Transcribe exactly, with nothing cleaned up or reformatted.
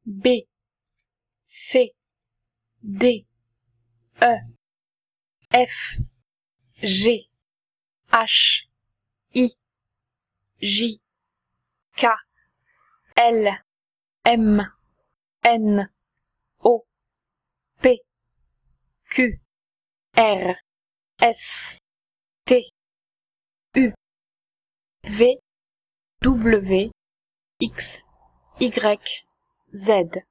B, C, D, E, F, G, H, I, J, K, L, M, N, O, P, Q, R, S, T, U, V, W, X, Y, Z.